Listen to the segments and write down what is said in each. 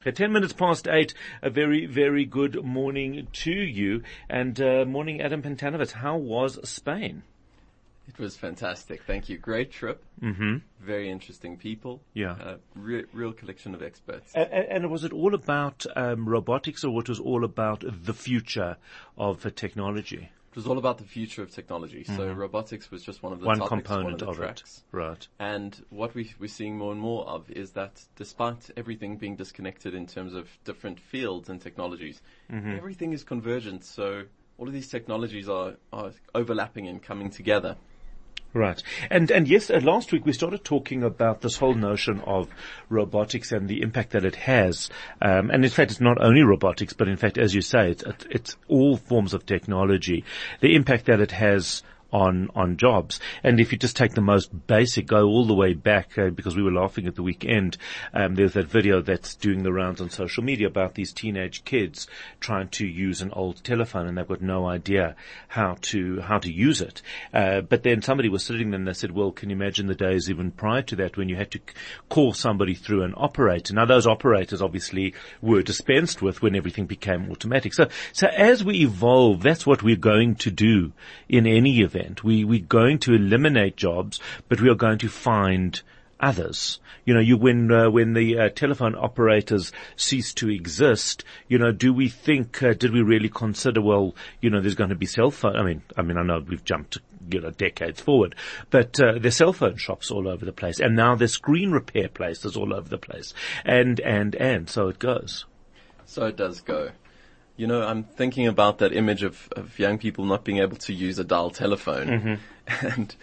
At 10 minutes past 8, a very, very good morning to you. And morning, Adam Pantanovitz. How was Spain? It was fantastic. Thank you. Great trip. Mm-hmm. Very interesting people. Yeah. Real collection of experts. And was it all about robotics, or what was all about the future of technology? It was all about the future of technology. So robotics was just one of the one topics, component one of the of tracks. it. Right. And what we're seeing more and more of is that despite everything being disconnected in terms of different fields and technologies, everything is convergent. So all of these technologies are overlapping and coming together. Right. And yes, last week we started talking about this whole notion of robotics and the impact that it has. And in fact, it's not only robotics, but in fact, as you say, it's all forms of technology. The impact that it has on jobs. And if you just take the most basic, go all the way back, because we were laughing at the weekend, there's that video that's doing the rounds on social media about these teenage kids trying to use an old telephone, and they've got no idea how to use it. But then somebody was sitting there and they said, well, can you imagine the days even prior to that when you had to call somebody through an operator? Now those operators obviously were dispensed with when everything became automatic. So as we evolve, that's what we're going to do in any event. We're going to eliminate jobs, but we are going to find others. You know, when the telephone operators cease to exist, do we think, did we really consider, well, there's going to be cell phone, I know we've jumped, decades forward, but there's cell phone shops all over the place, and now there's screen repair places all over the place, and so it goes. So it does go. I'm thinking about that image of young people not being able to use a dial telephone. And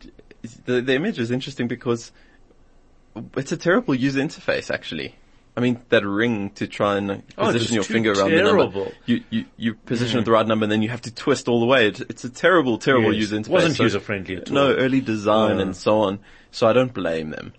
the image is interesting because it's a terrible user interface, actually. That ring to try and position your finger around the number. You position it the right number, and then you have to twist all the way. It's a terrible user interface. It wasn't user-friendly at all. No, early design and so on. So I don't blame them.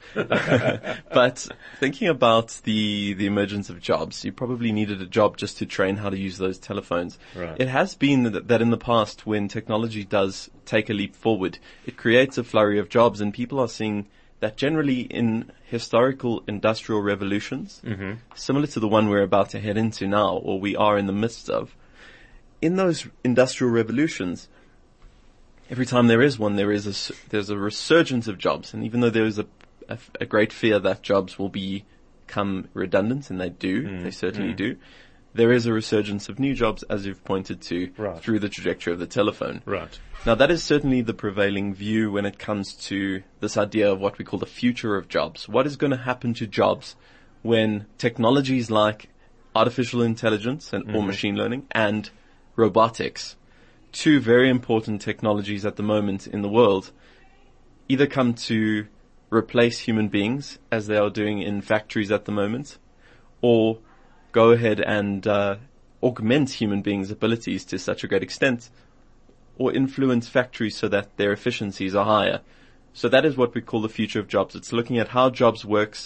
But thinking about the emergence of jobs, you probably needed a job just to train how to use those telephones. Right. It has been that in the past, when technology does take a leap forward, it creates a flurry of jobs, and people are seeing that generally in historical industrial revolutions, similar to the one we're about to head into now, or we are in the midst of, in those industrial revolutions, every time there is one, there's a resurgence of jobs. And even though there is a great fear that jobs will become redundant, and they certainly do, there is a resurgence of new jobs, as you've pointed to, through the trajectory of the telephone. Right. Now, that is certainly the prevailing view when it comes to this idea of what we call the future of jobs. What is going to happen to jobs when technologies like artificial intelligence or machine learning and robotics, two very important technologies at the moment in the world, either come to replace human beings, as they are doing in factories at the moment, or go ahead and augment human beings' abilities to such a great extent, or influence factories so that their efficiencies are higher. So that is what we call the future of jobs. It's looking at how jobs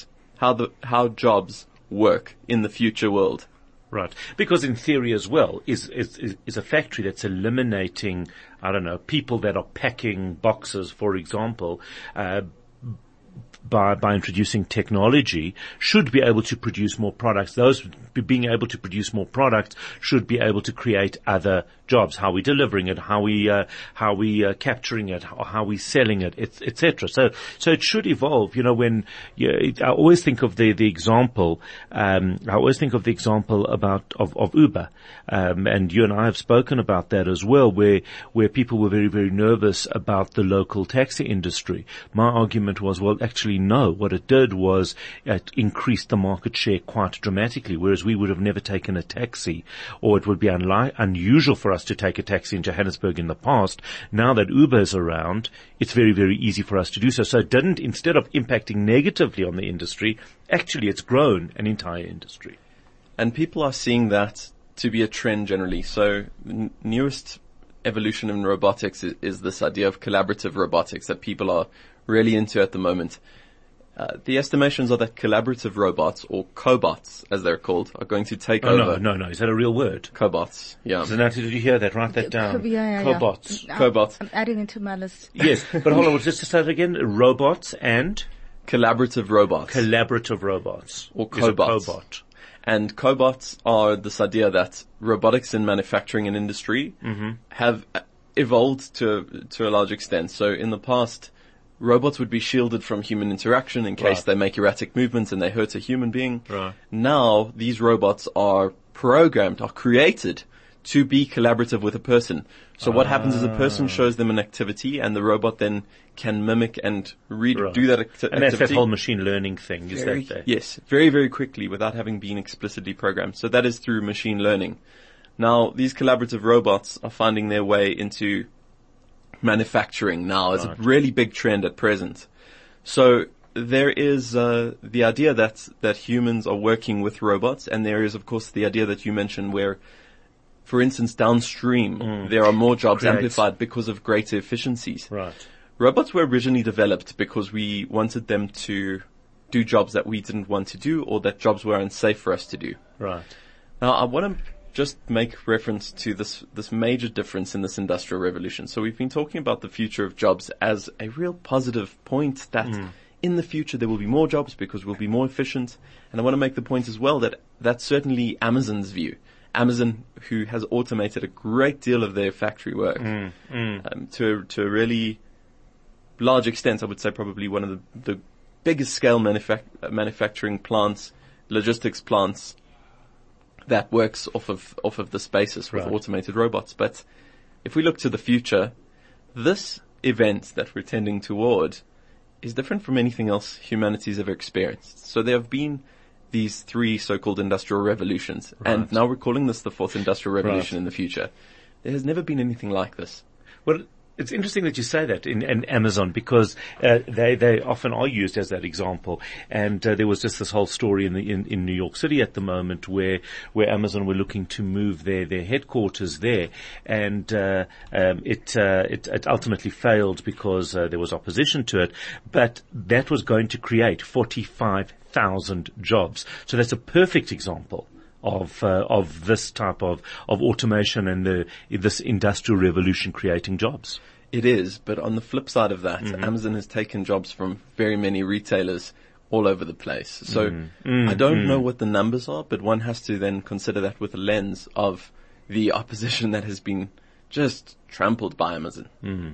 work in the future world. Right. Because in theory as well, is a factory that's eliminating, people that are packing boxes, for example, by introducing technology, should be able to produce more products. Those being able to produce more products should be able to create other jobs. How we delivering it, how we capturing it, or how we selling it, etc. So it should evolve. I always think of the example. I always think of the example of Uber, and you and I have spoken about that as well, where people were very, very nervous about the local taxi industry. My argument was, well, actually no. What it did was it increased the market share quite dramatically, whereas we would have never taken a taxi, or it would be unusual for us to take a taxi in Johannesburg in the past. Now that Uber is around, it's very, very easy for us to do so. So it didn't, instead of impacting negatively on the industry, actually it's grown an entire industry. And people are seeing that to be a trend generally. So the newest evolution in robotics is this idea of collaborative robotics that people are really into at the moment. The estimations are that collaborative robots, or cobots as they're called, are going to take over. No. Is that a real word? Cobots, yeah. So now, did you hear that? Write that down. Yeah. Cobots. Cobots. I'm adding it to my list. Yes, but hold on, just to start again. Robots and? Collaborative robots. Collaborative robots. Or cobots. Cobot. And cobots are this idea that robotics in manufacturing and industry have evolved to a large extent. So in the past, robots would be shielded from human interaction in case they make erratic movements and they hurt a human being. Right. Now, these robots are created to be collaborative with a person. So what happens is a person shows them an activity and the robot then can mimic and do that activity. And that's that whole machine learning thing, is that there? Yes, very, very quickly without having been explicitly programmed. So that is through machine learning. Now, these collaborative robots are finding their way into manufacturing now as a really big trend at present. So there is the idea that humans are working with robots, and there is, of course, the idea that you mentioned where, for instance, downstream, there are more jobs amplified because of greater efficiencies. Right. Robots were originally developed because we wanted them to do jobs that we didn't want to do or that jobs were unsafe for us to do. Right. Now, I want to just make reference to this major difference in this industrial revolution. So we've been talking about the future of jobs as a real positive point that in the future there will be more jobs because we'll be more efficient. And I want to make the point as well that that's certainly Amazon's view. Amazon, who has automated a great deal of their factory work to a really large extent, I would say probably one of the biggest scale manufacturing plants, logistics plants that works off of this basis with automated robots. But if we look to the future, this event that we're tending toward is different from anything else humanity's ever experienced. So there have been these three so-called industrial revolutions, and now we're calling this the fourth industrial revolution in the future. There has never been anything like this. Well, it's interesting that you say that in Amazon because they often are used as that example. And there was just this whole story in New York City at the moment where Amazon were looking to move their headquarters there, and it ultimately failed because there was opposition to it. But that was going to create 45,000 jobs. So that's a perfect example of this type of automation and this industrial revolution creating jobs. It is, but on the flip side of that, Amazon has taken jobs from very many retailers all over the place. So I don't know what the numbers are, but one has to then consider that with a lens of the opposition that has been just trampled by Amazon.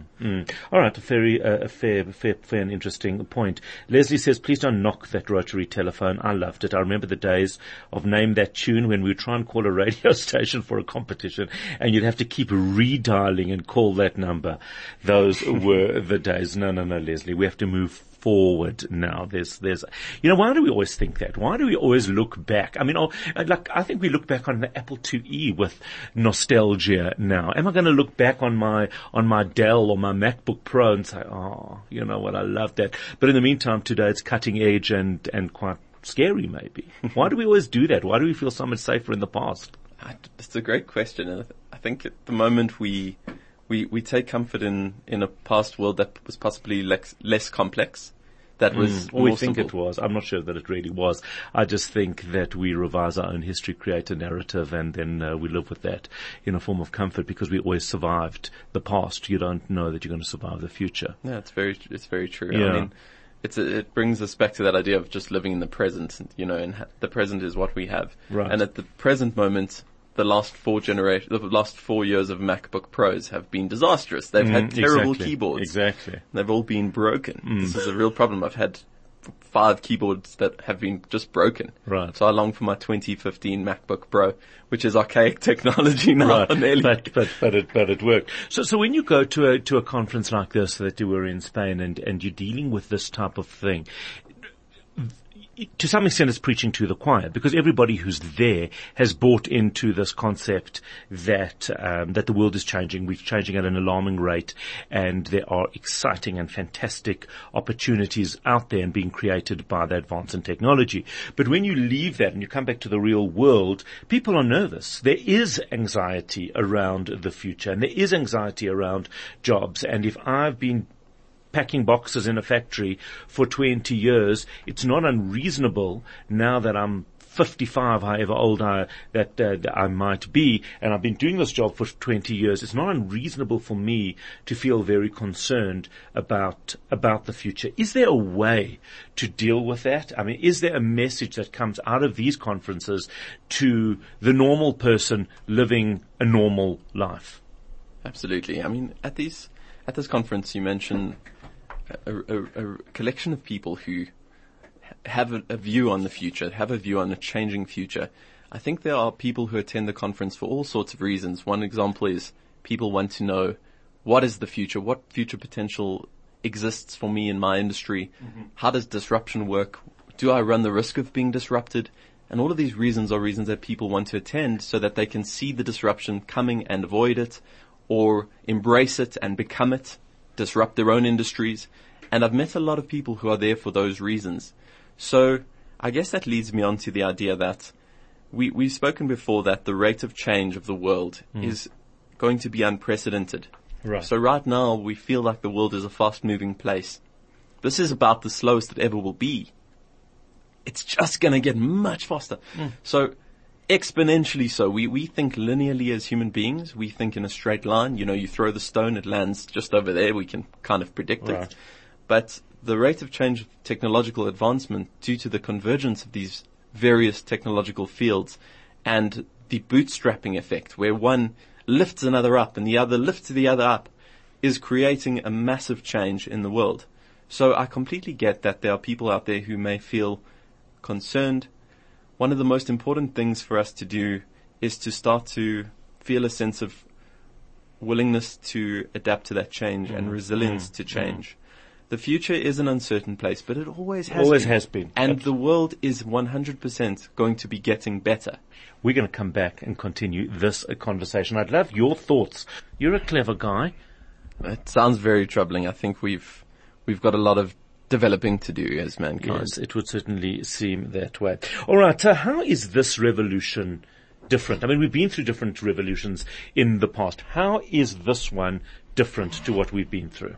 All right, a fair and interesting point. Leslie says, please don't knock that rotary telephone. I loved it. I remember the days of Name That Tune when we would try and call a radio station for a competition and you'd have to keep redialing and call that number. Those were the days. No, Leslie, we have to move forward now. There's, why do we always think that? Why do we always look back? I mean, I think we look back on the Apple IIe with nostalgia now. Am I going to look back on my Dell or my MacBook Pro and say, oh, you know what, I love that. But in the meantime, today it's cutting edge and quite scary maybe. Why do we always do that? Why do we feel so much safer in the past? It's a great question. And I think at the moment we take comfort in a past world that was possibly less complex. That was we think it was. I'm not sure that it really was. I just think that we revise our own history, create a narrative, and then we live with that in a form of comfort because we always survived the past. You don't know that you're going to survive the future. Yeah, it's very true. Yeah. I mean, it brings us back to that idea of just living in the present, and the present is what we have. Right. And at the present moment, the last 4 years of MacBook Pros have been disastrous. They've had terrible keyboards. Exactly. They've all been broken. This is a real problem. I've had 5 keyboards that have been just broken. Right. So I long for my 2015 MacBook Pro, which is archaic technology now. Right. But it worked. So when you go to a conference like this that you were in Spain and you're dealing with this type of thing, to some extent it's preaching to the choir because everybody who's there has bought into this concept that the world is changing. We're changing at an alarming rate and there are exciting and fantastic opportunities out there and being created by the advance in technology. But when you leave that and you come back to the real world, people are nervous. There is anxiety around the future and there is anxiety around jobs. And if I've been packing boxes in a factory for 20 years, it's not unreasonable now that I'm 55, however old that I might be, and I've been doing this job for 20 years, it's not unreasonable for me to feel very concerned about the future. Is there a way to deal with that? I mean, is there a message that comes out of these conferences to the normal person living a normal life? Absolutely. I mean, at this conference, you mentioned a collection of people who have a view on the future, have a view on a changing future. I think there are people who attend the conference for all sorts of reasons. One example is people want to know, what is the future? What future potential exists for me in my industry? Mm-hmm. How does disruption work? Do I run the risk of being disrupted? And all of these reasons are reasons that people want to attend so that they can see the disruption coming and avoid it, or embrace it and become it, disrupt their own industries. And I've met a lot of people who are there for those reasons. So I guess that leads me on to the idea that we've spoken before that the rate of change of the world is going to be unprecedented. Right. So right now we feel like the world is a fast-moving place. This is about the slowest it ever will be. It's just going to get much faster. So exponentially so. We think linearly as human beings. We think in a straight line. You know, you throw the stone, it lands just over there. We can kind of predict it. But the rate of change of technological advancement due to the convergence of these various technological fields and the bootstrapping effect, where one lifts another up and the other lifts the other up, is creating a massive change in the world. So I completely get that there are people out there who may feel concerned. One of the most important things for us to do is to start to feel a sense of willingness to adapt to that change and resilience to change. The future is an uncertain place, but it always has been. And the world is 100% going to be getting better. We're going to come back and continue this conversation. I'd love your thoughts. You're a clever guy. It sounds very troubling. I think we've got a lot of developing to do as mankind. Yes, it would certainly seem that way. All right, so how is this revolution different? I mean, we've been through different revolutions in the past. How is this one different to what we've been through?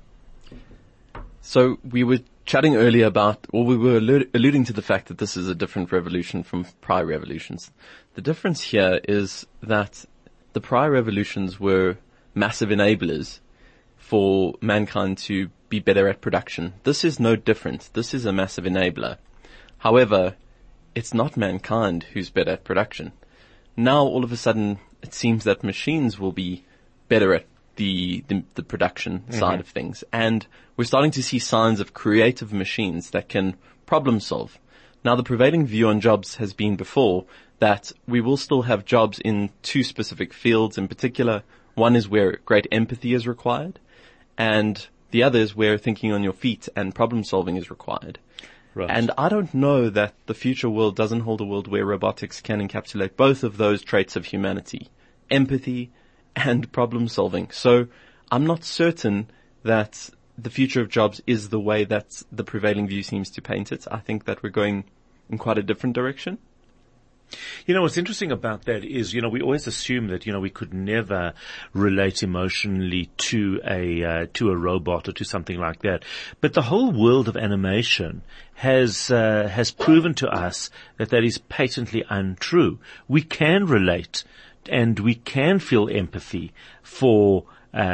So we were chatting earlier about, or we were alluding to the fact that this is a different revolution from prior revolutions. The difference here is that the prior revolutions were massive enablers for mankind to be better at production. This is no different. This is a massive enabler. However, it's not mankind who's better at production. Now, all of a sudden, it seems that machines will be better at the production side of things. And we're starting to see signs of creative machines that can problem solve. Now, the prevailing view on jobs has been before that we will still have jobs in two specific fields in particular. One is where great empathy is required, and the other is where thinking on your feet and problem solving is required. Right. And I don't know that the future world doesn't hold a world where robotics can encapsulate both of those traits of humanity, empathy and problem solving. So I'm not certain that the future of jobs is the way that the prevailing view seems to paint it. I think that we're going in quite a different direction. You know, what's interesting about that is, we always assume that, we could never relate emotionally to a robot or to something like that. But the whole world of animation has proven to us that is patently untrue. We can relate and we can feel empathy for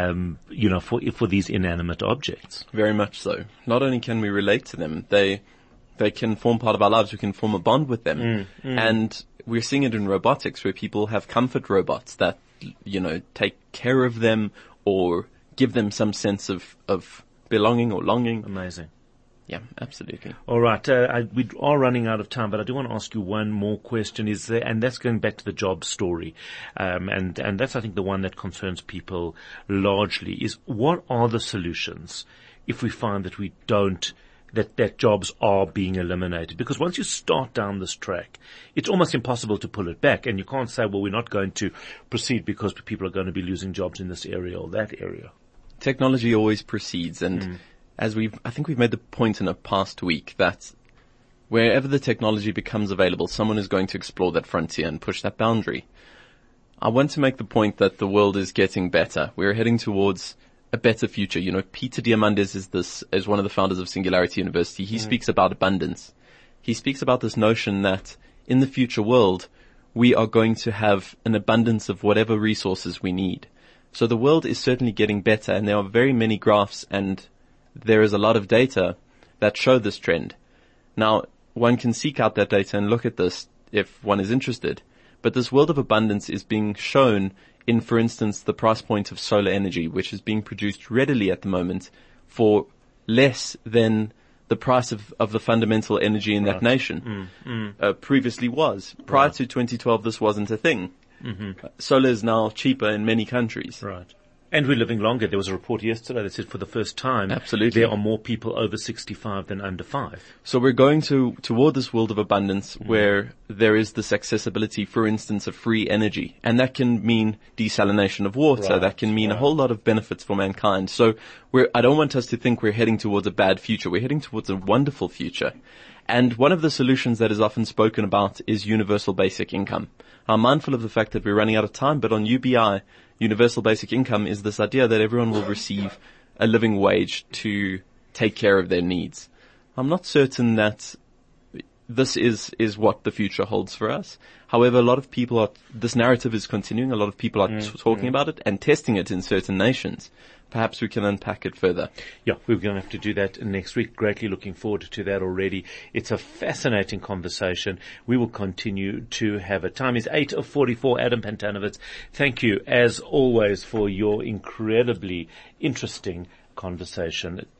these inanimate objects. Very much so. Not only can we relate to them, they can form part of our lives. We can form a bond with them. And we're seeing it in robotics where people have comfort robots that, take care of them or give them some sense of belonging or longing. Amazing. Yeah, absolutely. All right. We are running out of time, but I do want to ask you one more question. And that's going back to the job story. And that's, I think, the one that concerns people largely is what are the solutions if we find that we don't, that jobs are being eliminated? Because once you start down this track, it's almost impossible to pull it back. And you can't say, well, we're not going to proceed because people are going to be losing jobs in this area or that area. Technology always proceeds, and I think we've made the point in a past week that wherever the technology becomes available, someone is going to explore that frontier and push that boundary. I want to make the point that the world is getting better. We're heading towards a better future. Peter Diamandis is one of the founders of Singularity University. He speaks about abundance. He speaks about this notion that in the future world, we are going to have an abundance of whatever resources we need. So the world is certainly getting better, and there are very many graphs and there is a lot of data that show this trend. Now, one can seek out that data and look at this if one is interested. But this world of abundance is being shown in, for instance, the price point of solar energy, which is being produced readily at the moment for less than the price of the fundamental energy in that nation previously was. Prior to 2012, this wasn't a thing. Solar is now cheaper in many countries. Right. And we're living longer. There was a report yesterday that said for the first time, absolutely, there are more people over 65 than under 5. So we're going toward this world of abundance where there is this accessibility, for instance, of free energy. And that can mean desalination of water. That can mean a whole lot of benefits for mankind. So I don't want us to think we're heading towards a bad future. We're heading towards a wonderful future. And one of the solutions that is often spoken about is universal basic income. I'm mindful of the fact that we're running out of time, but on UBI, universal basic income is this idea that everyone will receive a living wage to take care of their needs. I'm not certain that this is what the future holds for us. However, a lot of people this narrative is continuing. A lot of people are talking about it and testing it in certain nations. Perhaps we can unpack it further. Yeah, we're going to have to do that next week. Greatly looking forward to that already. It's a fascinating conversation. We will continue to have it. Time is 8:44. Adam Pantanovitz, thank you as always for your incredibly interesting conversation.